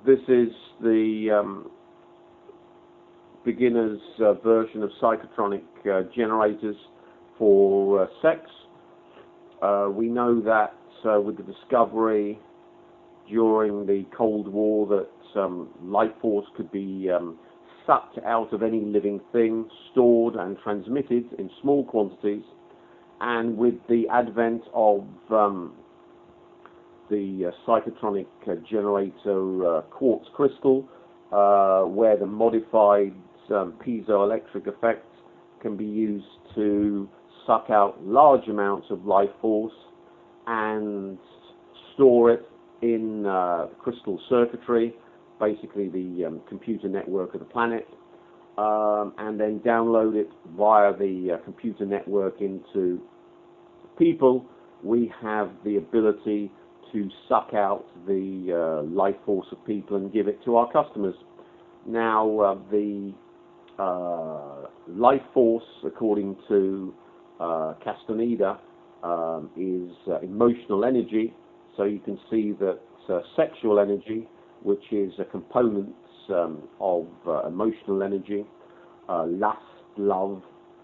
This is the beginner's version of psychotronic generators for sex. We know that with the discovery during the Cold War that life force could be sucked out of any living thing, stored and transmitted in small quantities, and with the advent of the psychotronic generator quartz crystal, where the modified piezoelectric effect can be used to suck out large amounts of life force and store it in crystal circuitry, basically the computer network of the planet, and then download it via the computer network into people. We have the ability to suck out the life force of people and give it to our customers. Now, the life force, according to Castaneda, is emotional energy. So you can see that sexual energy, which is a component of emotional energy, lust, love,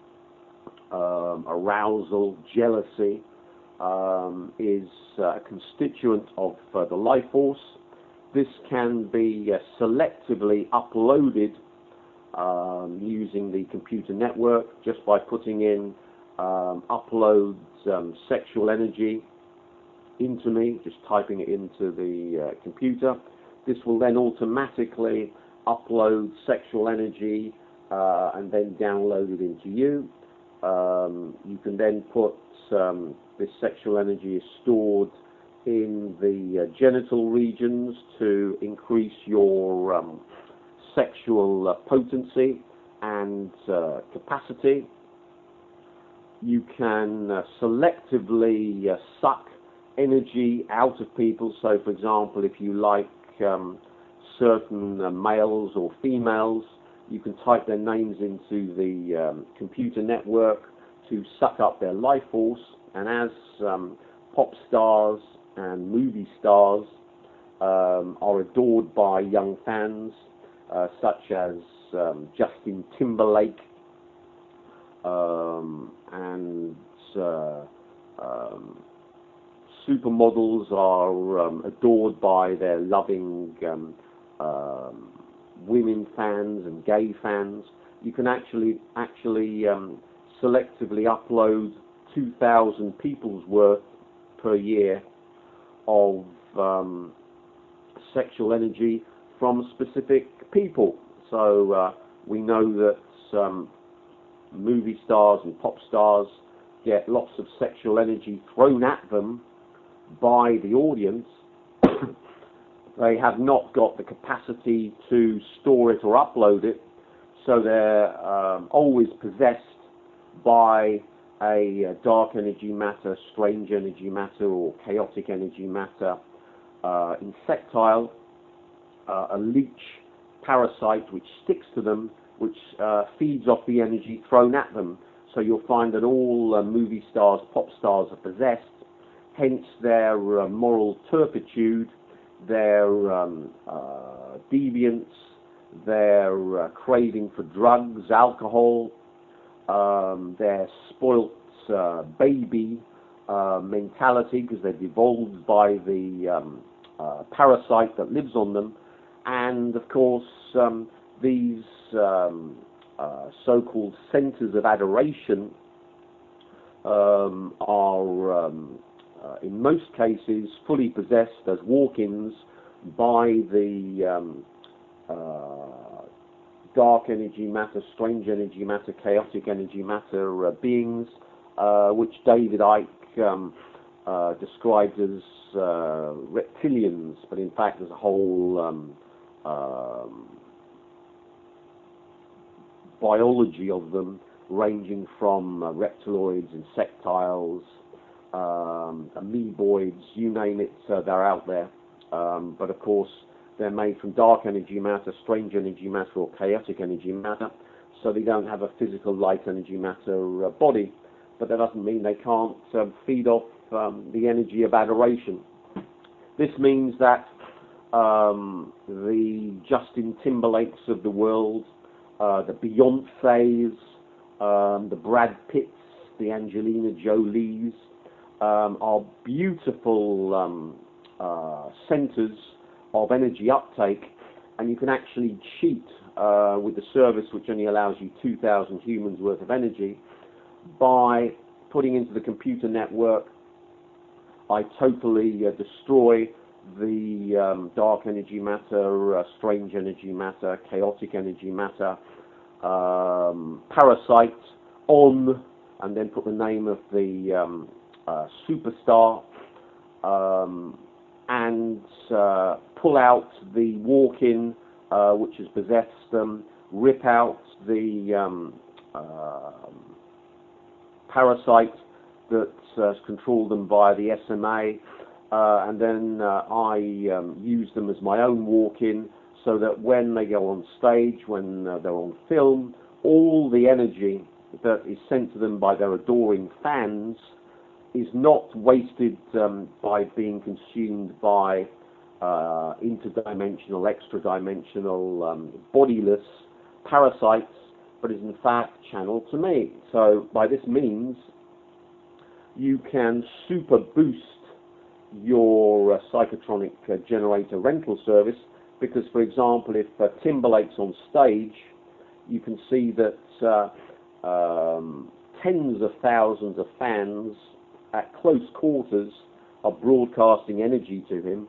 arousal, jealousy, is a constituent of the life force. This can be selectively uploaded using the computer network just by putting in upload sexual energy into me, just typing it into the computer. This will then automatically upload sexual energy and then download it into you. You can then put this sexual energy is stored in the genital regions to increase your sexual potency and capacity. You can selectively suck energy out of people. So, for example, if you like certain males or females, you can type their names into the computer network to suck up their life force. And as pop stars and movie stars are adored by young fans, such as Justin Timberlake and supermodels are adored by their loving women fans and gay fans. You can actually selectively upload 2,000 people's worth per year of sexual energy from specific people. So we know that movie stars and pop stars get lots of sexual energy thrown at them by the audience. They have not got the capacity to store it or upload it, so they're always possessed by a dark energy matter, strange energy matter, or chaotic energy matter, insectile, a leech parasite which sticks to them, which feeds off the energy thrown at them. So you'll find that all movie stars, pop stars are possessed, hence their moral turpitude, their deviance, their craving for drugs, alcohol, their spoilt baby mentality, because they're devolved by the parasite that lives on them. And of course, these so-called centers of adoration are in most cases fully possessed as walk-ins by the dark energy matter, strange energy matter, chaotic energy matter beings, which David Icke described as reptilians, but in fact there's a whole biology of them, ranging from reptiloids, insectiles, amoeboids, you name it, they're out there. But of course, they're made from dark energy matter, strange energy matter, or chaotic energy matter, so they don't have a physical light energy matter body. But that doesn't mean they can't feed off the energy of adoration. This means that the Justin Timberlakes of the world, the Beyoncés, the Brad Pitts, the Angelina Jolies, are beautiful centers of energy uptake, and you can actually cheat with the service, which only allows you 2,000 humans worth of energy, by putting into the computer network, I totally destroy the dark energy matter, strange energy matter, chaotic energy matter, parasite on, and then put the name of the superstar, and pull out the walk-in which has possessed them, rip out the parasite that controlled them via the SMA, and then I use them as my own walk-in, so that when they go on stage, when they're on film, all the energy that is sent to them by their adoring fans is not wasted by being consumed by interdimensional, extra-dimensional, bodiless parasites, but is in fact channeled to me. So by this means, you can super boost your psychotronic generator rental service, because, for example, if Timberlake's on stage, you can see that tens of thousands of fans at close quarters are broadcasting energy to him.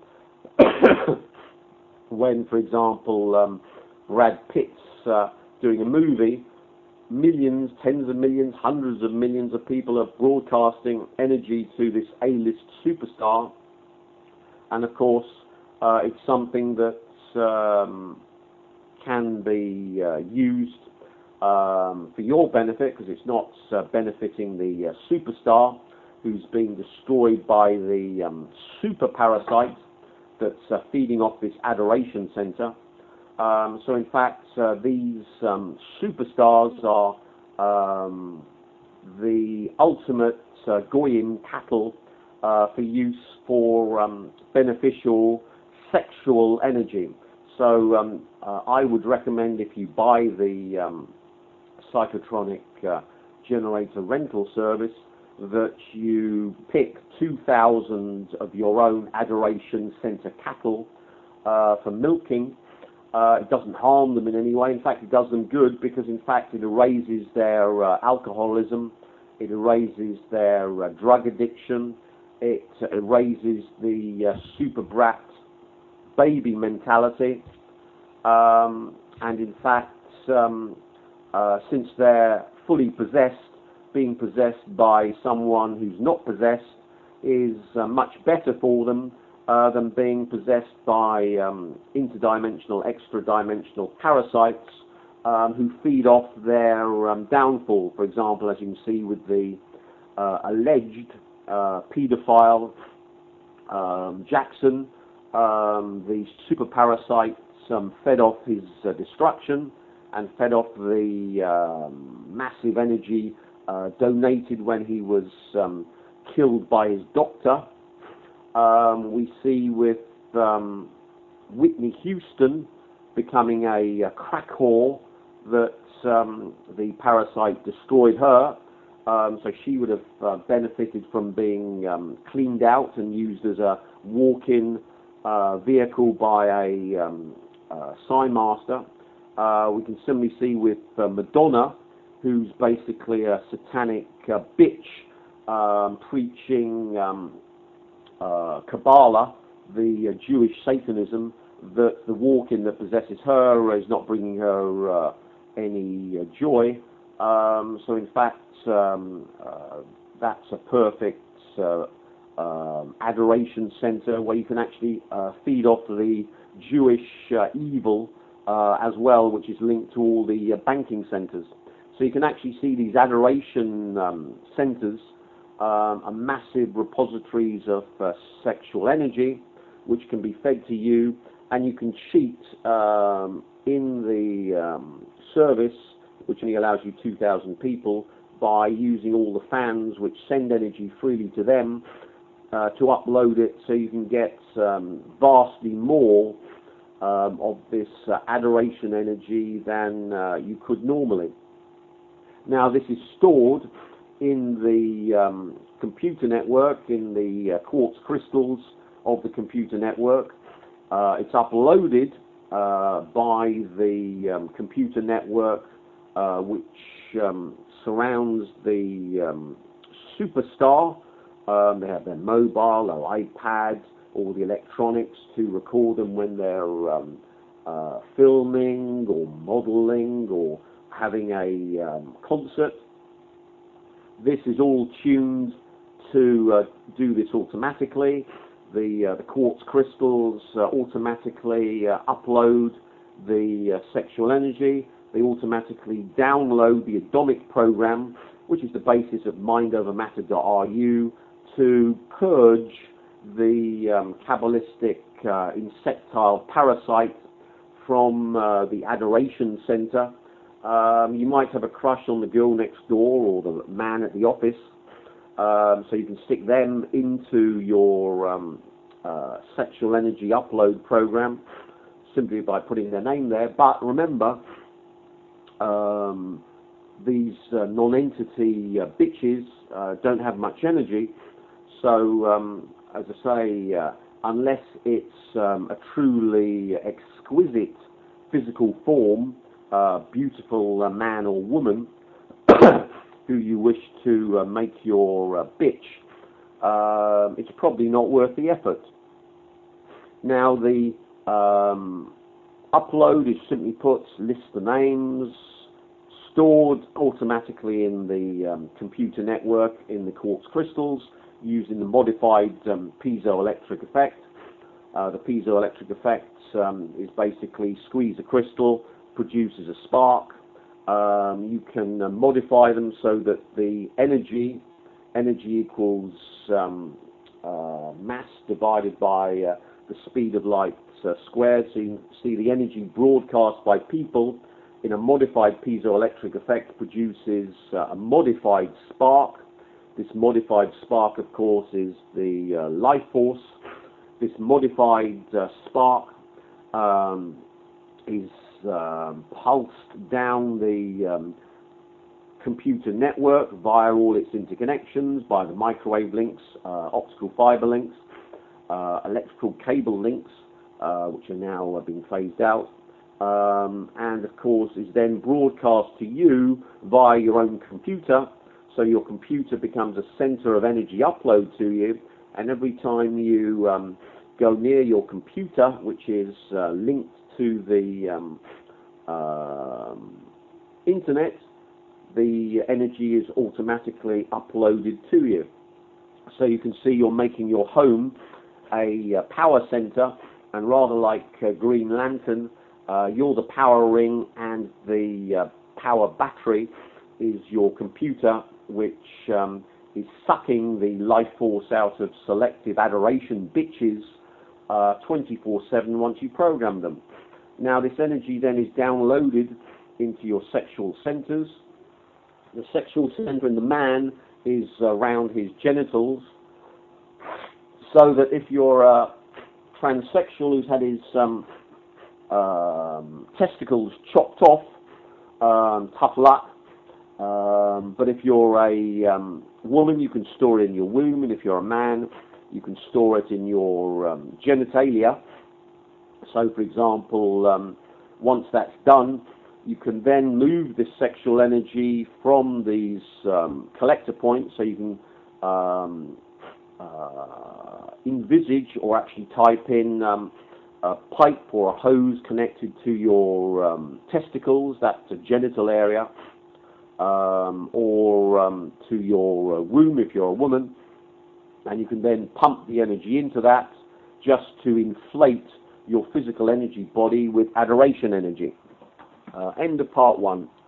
When, for example, Brad Pitt's doing a movie, millions, tens of millions, hundreds of millions of people are broadcasting energy to this A-list superstar, and of course it's something that can be used for your benefit, because it's not benefiting the superstar who's being destroyed by the super parasite that's feeding off this adoration center. So in fact, these superstars are the ultimate goyim cattle for use for beneficial sexual energy. So I would recommend, if you buy the psychotronic generator rental service, that you pick 2,000 of your own adoration center cattle for milking. It doesn't harm them in any way. In fact, it does them good, because in fact it erases their alcoholism, it erases their drug addiction, it erases the super brat baby mentality, and in fact, since they're fully possessed, being possessed by someone who's not possessed is much better for them than being possessed by interdimensional, extra-dimensional parasites who feed off their downfall. For example, as you can see with the alleged paedophile Jackson, the super parasites fed off his destruction and fed off the massive energy donated when he was killed by his doctor. We see with Whitney Houston becoming a crack whore that the parasite destroyed her, so she would have benefited from being cleaned out and used as a walk-in vehicle by a sign master. We can similarly see with Madonna, who's basically a satanic bitch preaching Kabbalah, the Jewish Satanism, that the walk-in that possesses her is not bringing her any joy. So in fact, that's a perfect adoration center where you can actually feed off the Jewish evil as well, which is linked to all the banking centers. So you can actually see these adoration centers are massive repositories of sexual energy, which can be fed to you, and you can cheat in the service, which only allows you 2,000 people, by using all the fans which send energy freely to them to upload it so you can get vastly more of this adoration energy than you could normally. Now, this is stored in the computer network, in the quartz crystals of the computer network. It's uploaded by the computer network which surrounds the superstar. They have their mobile or iPad, all the electronics to record them when they're filming or modeling or having a concert. This is all tuned to do this automatically. The quartz crystals automatically upload the sexual energy. They automatically download the atomic program, which is the basis of mindovermatter.ru, to purge the Kabbalistic insectile parasite from the adoration center. You might have a crush on the girl next door or the man at the office, so you can stick them into your sexual energy upload program simply by putting their name there. But remember, these non-entity bitches don't have much energy, so as I say, unless it's a truly exquisite physical form, beautiful man or woman who you wish to make your bitch, it's probably not worth the effort. Now, the upload is simply put, lists the names, stored automatically in the computer network in the quartz crystals using the modified piezoelectric effect. The piezoelectric effect is basically squeeze a crystal, produces a spark. You can modify them so that the energy equals mass divided by the speed of light squared. So you can see the energy broadcast by people in a modified piezoelectric effect produces a modified spark. This modified spark, of course, is the life force. This modified spark is pulsed down the computer network via all its interconnections, by the microwave links, optical fiber links, electrical cable links, which are now being phased out, and of course is then broadcast to you via your own computer. So your computer becomes a center of energy upload to you, and every time you go near your computer, which is linked to the internet, the energy is automatically uploaded to you. So you can see you're making your home a power center, and rather like Green Lantern, you're the power ring, and the power battery is your computer, which is sucking the life force out of selective adoration bitches 24/7 once you program them. Now, this energy then is downloaded into your sexual centers. The sexual center in the man is around his genitals, so that if you're a transsexual who's had his testicles chopped off, tough luck. But if you're a woman, you can store it in your womb, and if you're a man, you can store it in your genitalia. So, for example, once that's done, you can then move this sexual energy from these collector points, so you can envisage or actually type in a pipe or a hose connected to your testicles, that's a genital area, or to your womb if you're a woman, and you can then pump the energy into that just to inflate your physical energy body with adoration energy. End of part 1.